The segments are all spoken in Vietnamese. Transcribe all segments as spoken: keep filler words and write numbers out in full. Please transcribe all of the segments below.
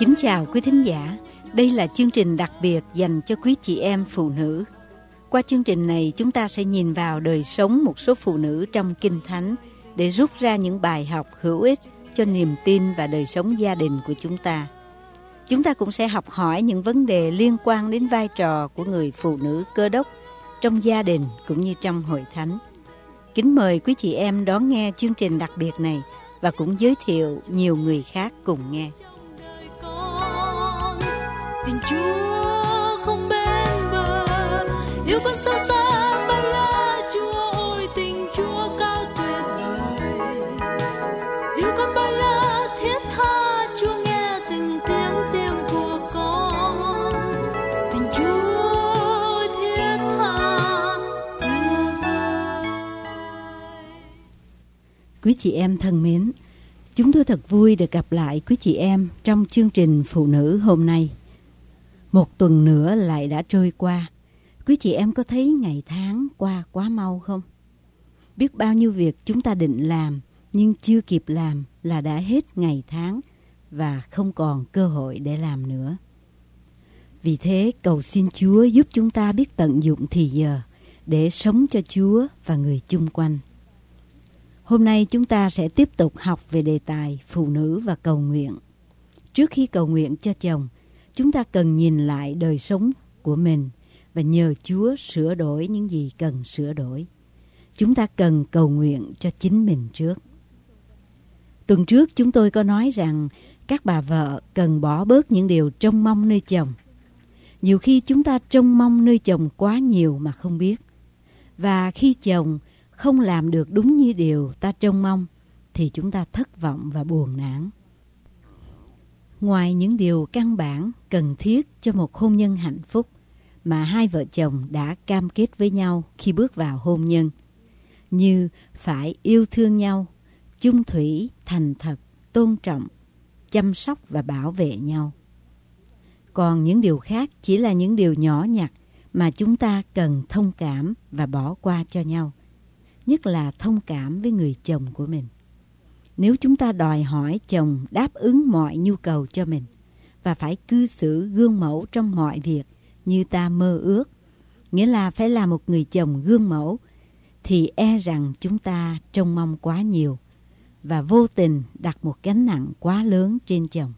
Kính chào quý thính giả, đây là chương trình đặc biệt dành cho quý chị em phụ nữ. Qua chương trình này chúng ta sẽ nhìn vào đời sống một số phụ nữ trong Kinh Thánh để rút ra những bài học hữu ích cho niềm tin và đời sống gia đình của chúng ta. Chúng ta cũng sẽ học hỏi những vấn đề liên quan đến vai trò của người phụ nữ Cơ Đốc trong gia đình cũng như trong hội thánh. Kính mời quý chị em đón nghe chương trình đặc biệt này và cũng giới thiệu nhiều người khác cùng nghe. Tình Chúa không bên bờ, yêu con sâu xa bao la. Chúa ơi, tình Chúa cao tuyệt vời, yêu con bao la thiết tha. Chúa nghe từng tiếng tim của con, tình Chúa thiết tha tuyệt vời. Quý chị em thân mến, chúng tôi thật vui được gặp lại quý chị em trong chương trình Phụ nữ hôm nay. Một tuần nữa lại đã trôi qua. Quý chị em có thấy ngày tháng qua quá mau không? Biết bao nhiêu việc chúng ta định làm nhưng chưa kịp làm là đã hết ngày tháng và không còn cơ hội để làm nữa. Vì thế cầu xin Chúa giúp chúng ta biết tận dụng thì giờ để sống cho Chúa và người chung quanh. Hôm nay chúng ta sẽ tiếp tục học về đề tài phụ nữ và cầu nguyện. Trước khi cầu nguyện cho chồng, chúng ta cần nhìn lại đời sống của mình và nhờ Chúa sửa đổi những gì cần sửa đổi. Chúng ta cần cầu nguyện cho chính mình trước. Tuần trước chúng tôi có nói rằng các bà vợ cần bỏ bớt những điều trông mong nơi chồng. Nhiều khi chúng ta trông mong nơi chồng quá nhiều mà không biết. Và khi chồng không làm được đúng như điều ta trông mong thì chúng ta thất vọng và buồn nản. Ngoài những điều căn bản cần thiết cho một hôn nhân hạnh phúc mà hai vợ chồng đã cam kết với nhau khi bước vào hôn nhân, như phải yêu thương nhau, chung thủy, thành thật, tôn trọng, chăm sóc và bảo vệ nhau. Còn những điều khác chỉ là những điều nhỏ nhặt mà chúng ta cần thông cảm và bỏ qua cho nhau, nhất là thông cảm với người chồng của mình. Nếu chúng ta đòi hỏi chồng đáp ứng mọi nhu cầu cho mình và phải cư xử gương mẫu trong mọi việc như ta mơ ước, nghĩa là phải là một người chồng gương mẫu, thì e rằng chúng ta trông mong quá nhiều và vô tình đặt một gánh nặng quá lớn trên chồng.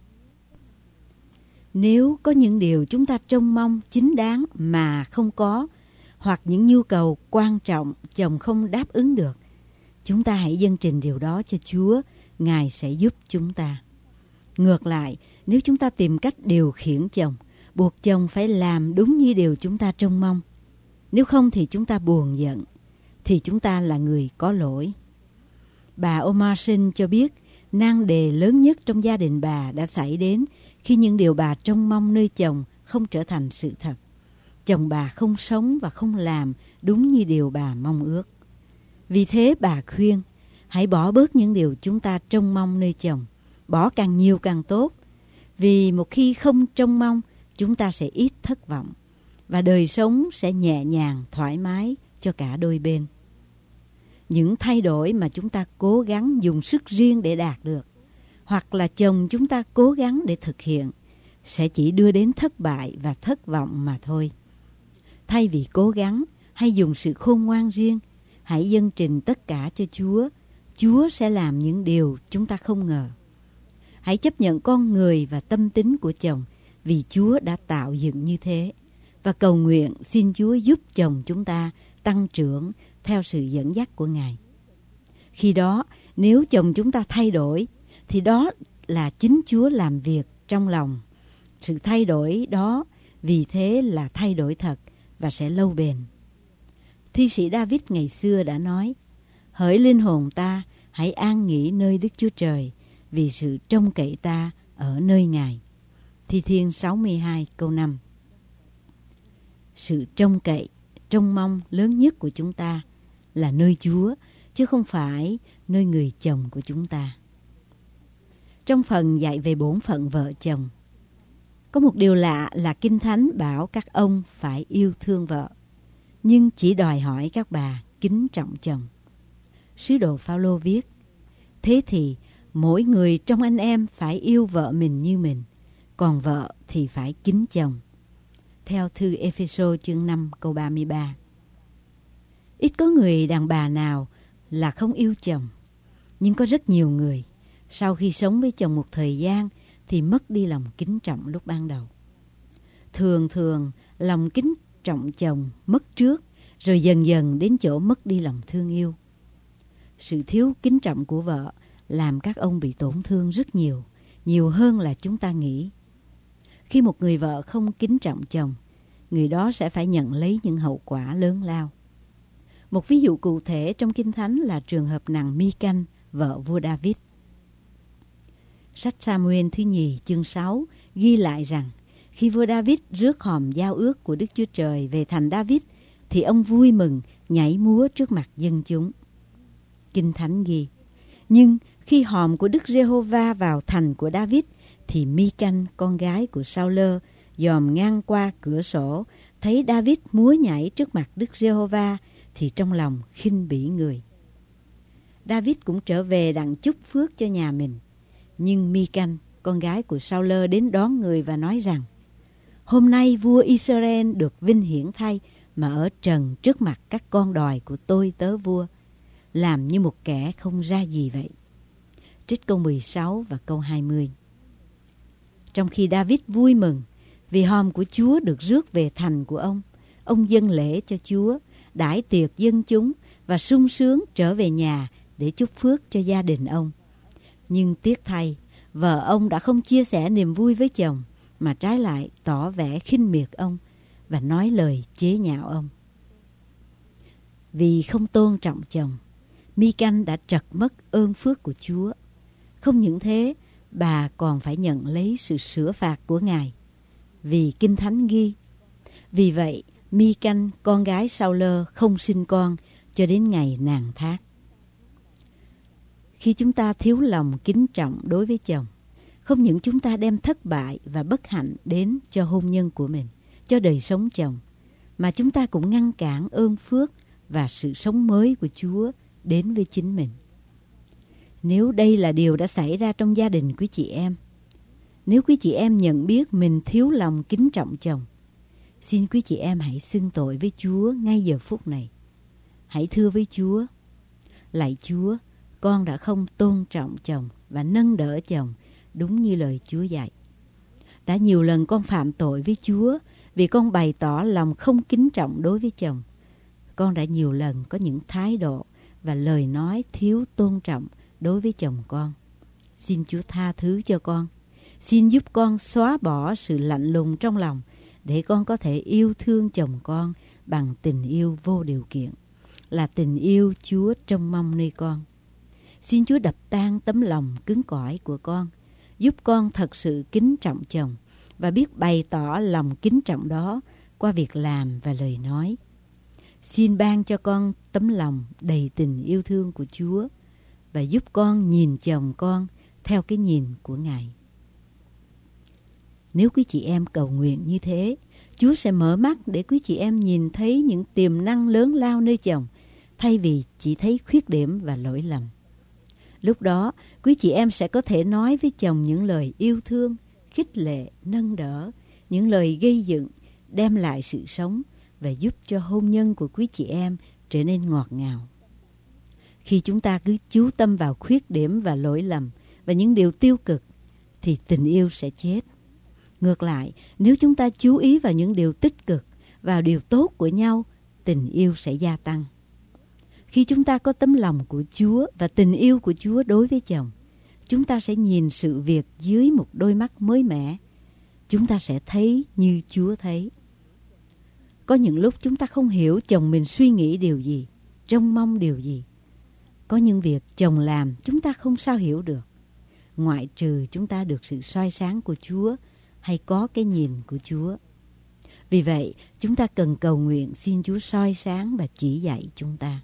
Nếu có những điều chúng ta trông mong chính đáng mà không có, hoặc những nhu cầu quan trọng chồng không đáp ứng được, chúng ta hãy dâng trình điều đó cho Chúa, Ngài sẽ giúp chúng ta. Ngược lại, nếu chúng ta tìm cách điều khiển chồng, buộc chồng phải làm đúng như điều chúng ta trông mong, nếu không thì chúng ta buồn giận, thì chúng ta là người có lỗi. Bà Omarson cho biết, nan đề lớn nhất trong gia đình bà đã xảy đến khi những điều bà trông mong nơi chồng không trở thành sự thật. Chồng bà không sống và không làm đúng như điều bà mong ước. Vì thế bà khuyên, hãy bỏ bớt những điều chúng ta trông mong nơi chồng, bỏ càng nhiều càng tốt. Vì một khi không trông mong, chúng ta sẽ ít thất vọng và đời sống sẽ nhẹ nhàng, thoải mái cho cả đôi bên. Những thay đổi mà chúng ta cố gắng dùng sức riêng để đạt được, hoặc là chồng chúng ta cố gắng để thực hiện, sẽ chỉ đưa đến thất bại và thất vọng mà thôi. Thay vì cố gắng hay dùng sự khôn ngoan riêng, hãy dâng trình tất cả cho Chúa. Chúa sẽ làm những điều chúng ta không ngờ. Hãy chấp nhận con người và tâm tính của chồng vì Chúa đã tạo dựng như thế. Và cầu nguyện xin Chúa giúp chồng chúng ta tăng trưởng theo sự dẫn dắt của Ngài. Khi đó, nếu chồng chúng ta thay đổi, thì đó là chính Chúa làm việc trong lòng. Sự thay đổi đó vì thế là thay đổi thật và sẽ lâu bền. Thi sĩ David ngày xưa đã nói, hỡi linh hồn ta, hãy an nghỉ nơi Đức Chúa Trời, vì sự trông cậy ta ở nơi Ngài. Thi Thiên sáu mươi hai câu năm. Sự trông cậy, trông mong lớn nhất của chúng ta là nơi Chúa, chứ không phải nơi người chồng của chúng ta. Trong phần dạy về bổn phận vợ chồng, có một điều lạ là Kinh Thánh bảo các ông phải yêu thương vợ, nhưng chỉ đòi hỏi các bà kính trọng chồng. Sứ đồ Phao-lô viết, thế thì mỗi người trong anh em phải yêu vợ mình như mình, còn vợ thì phải kính chồng. Theo thư Ê-phê-sô chương năm câu ba mươi ba. Ít có người đàn bà nào là không yêu chồng, nhưng có rất nhiều người sau khi sống với chồng một thời gian thì mất đi lòng kính trọng lúc ban đầu. Thường thường lòng kính trọng chồng mất trước, rồi dần dần đến chỗ mất đi lòng thương yêu. Sự thiếu kính trọng của vợ làm các ông bị tổn thương rất nhiều, nhiều hơn là chúng ta nghĩ. Khi một người vợ không kính trọng chồng, người đó sẽ phải nhận lấy những hậu quả lớn lao. Một ví dụ cụ thể trong Kinh Thánh là trường hợp nàng Mi-canh, vợ vua David. Sách Sa-mu-ên thứ nhì chương sáu ghi lại rằng khi vua David rước hòm giao ước của Đức Chúa Trời về thành David, thì ông vui mừng nhảy múa trước mặt dân chúng. Kinh Thánh ghi: nhưng khi hòm của Đức Giê-hô-va vào thành của David, thì Mi-canh con gái của Sa-ulơ dòm ngang qua cửa sổ, thấy David múa nhảy trước mặt Đức Giê-hô-va, thì trong lòng khinh bỉ người. David cũng trở về đặng chúc phước cho nhà mình. Nhưng Mi-canh, con gái của Sa-ulơ, đến đón người và nói rằng: hôm nay vua Israel được vinh hiển thay mà ở trần trước mặt các con đòi của tôi tớ vua, làm như một kẻ không ra gì vậy. Trích câu mười sáu và câu hai mươi. Trong khi David vui mừng vì hòm của Chúa được rước về thành của ông, ông dâng lễ cho Chúa, đãi tiệc dân chúng và sung sướng trở về nhà để chúc phước cho gia đình ông. Nhưng tiếc thay, vợ ông đã không chia sẻ niềm vui với chồng, mà trái lại tỏ vẻ khinh miệt ông và nói lời chế nhạo ông. Vì không tôn trọng chồng, Mi-canh đã trật mất ơn phước của Chúa. Không những thế, bà còn phải nhận lấy sự sửa phạt của Ngài. Vì Kinh Thánh ghi: vì vậy Mi-canh con gái Sa-ulơ không sinh con cho đến ngày nàng thác. Khi chúng ta thiếu lòng kính trọng đối với chồng, không những chúng ta đem thất bại và bất hạnh đến cho hôn nhân của mình, cho đời sống chồng, mà chúng ta cũng ngăn cản ơn phước và sự sống mới của Chúa đến với chính mình. Nếu đây là điều đã xảy ra trong gia đình quý chị em, nếu quý chị em nhận biết mình thiếu lòng kính trọng chồng, xin quý chị em hãy xưng tội với Chúa ngay giờ phút này. Hãy thưa với Chúa: lạy Chúa, con đã không tôn trọng chồng và nâng đỡ chồng đúng như lời Chúa dạy. Đã nhiều lần con phạm tội với Chúa vì con bày tỏ lòng không kính trọng đối với chồng. Con đã nhiều lần có những thái độ và lời nói thiếu tôn trọng đối với chồng con. Xin Chúa tha thứ cho con. Xin giúp con xóa bỏ sự lạnh lùng trong lòng để con có thể yêu thương chồng con bằng tình yêu vô điều kiện, là tình yêu Chúa trông mong nơi con. Xin Chúa đập tan tấm lòng cứng cỏi của con, giúp con thật sự kính trọng chồng và biết bày tỏ lòng kính trọng đó qua việc làm và lời nói. Xin ban cho con tấm lòng đầy tình yêu thương của Chúa và giúp con nhìn chồng con theo cái nhìn của Ngài. Nếu quý chị em cầu nguyện như thế, Chúa sẽ mở mắt để quý chị em nhìn thấy những tiềm năng lớn lao nơi chồng, thay vì chỉ thấy khuyết điểm và lỗi lầm. Lúc đó, quý chị em sẽ có thể nói với chồng những lời yêu thương, khích lệ, nâng đỡ, những lời gây dựng, đem lại sự sống và giúp cho hôn nhân của quý chị em trở nên ngọt ngào. Khi chúng ta cứ chú tâm vào khuyết điểm và lỗi lầm và những điều tiêu cực, thì tình yêu sẽ chết. Ngược lại, nếu chúng ta chú ý vào những điều tích cực, vào điều tốt của nhau, tình yêu sẽ gia tăng. Khi chúng ta có tấm lòng của Chúa và tình yêu của Chúa đối với chồng, chúng ta sẽ nhìn sự việc dưới một đôi mắt mới mẻ. Chúng ta sẽ thấy như Chúa thấy. Có những lúc chúng ta không hiểu chồng mình suy nghĩ điều gì, trông mong điều gì. Có những việc chồng làm chúng ta không sao hiểu được, ngoại trừ chúng ta được sự soi sáng của Chúa hay có cái nhìn của Chúa. Vì vậy, chúng ta cần cầu nguyện xin Chúa soi sáng và chỉ dạy chúng ta.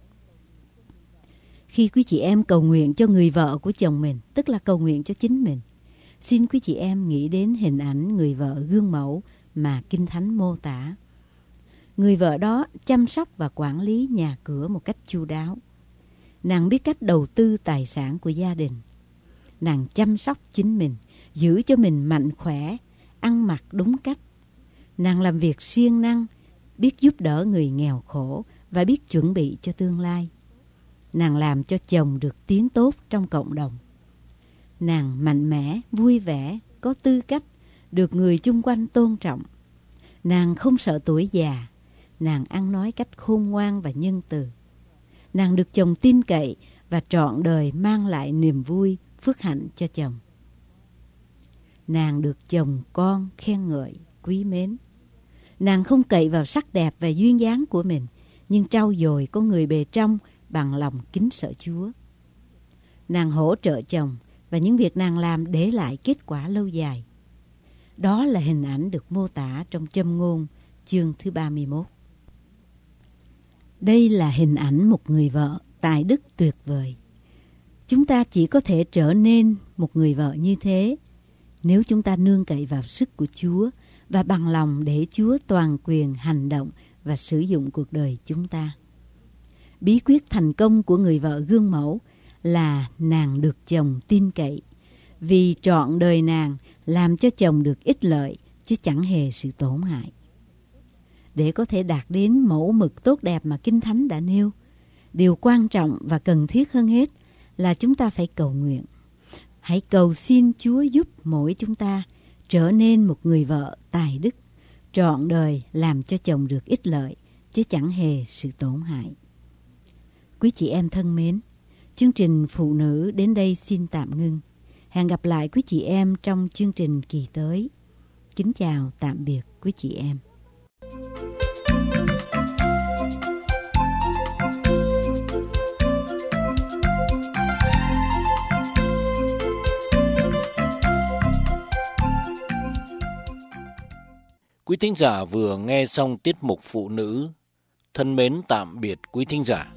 Khi quý chị em cầu nguyện cho người vợ của chồng mình, tức là cầu nguyện cho chính mình, xin quý chị em nghĩ đến hình ảnh người vợ gương mẫu mà Kinh Thánh mô tả. Người vợ đó chăm sóc và quản lý nhà cửa một cách chu đáo. Nàng biết cách đầu tư tài sản của gia đình. Nàng chăm sóc chính mình, giữ cho mình mạnh khỏe, ăn mặc đúng cách. Nàng làm việc siêng năng, biết giúp đỡ người nghèo khổ và biết chuẩn bị cho tương lai. Nàng làm cho chồng được tiếng tốt trong cộng đồng. Nàng mạnh mẽ, vui vẻ, có tư cách, được người chung quanh tôn trọng. Nàng không sợ tuổi già, nàng ăn nói cách khôn ngoan và nhân từ. Nàng được chồng tin cậy và trọn đời mang lại niềm vui, phước hạnh cho chồng. Nàng được chồng con khen ngợi, quý mến. Nàng không cậy vào sắc đẹp và duyên dáng của mình, nhưng trau dồi con người bề trong bằng lòng kính sợ Chúa. Nàng hỗ trợ chồng và những việc nàng làm để lại kết quả lâu dài. Đó là hình ảnh được mô tả trong Châm ngôn chương thứ ba mươi mốt. Đây là hình ảnh một người vợ tài đức tuyệt vời. Chúng ta chỉ có thể trở nên một người vợ như thế nếu chúng ta nương cậy vào sức của Chúa và bằng lòng để Chúa toàn quyền hành động và sử dụng cuộc đời chúng ta. Bí quyết thành công của người vợ gương mẫu là nàng được chồng tin cậy, vì trọn đời nàng làm cho chồng được ích lợi chứ chẳng hề sự tổn hại. Để có thể đạt đến mẫu mực tốt đẹp mà Kinh Thánh đã nêu, điều quan trọng và cần thiết hơn hết là chúng ta phải cầu nguyện. Hãy cầu xin Chúa giúp mỗi chúng ta trở nên một người vợ tài đức, trọn đời làm cho chồng được ích lợi chứ chẳng hề sự tổn hại. Quý chị em thân mến, chương trình Phụ Nữ đến đây xin tạm ngưng. Hẹn gặp lại quý chị em trong chương trình kỳ tới. Kính chào tạm biệt quý chị em. Quý thính giả vừa nghe xong tiết mục Phụ Nữ. Thân mến tạm biệt quý thính giả.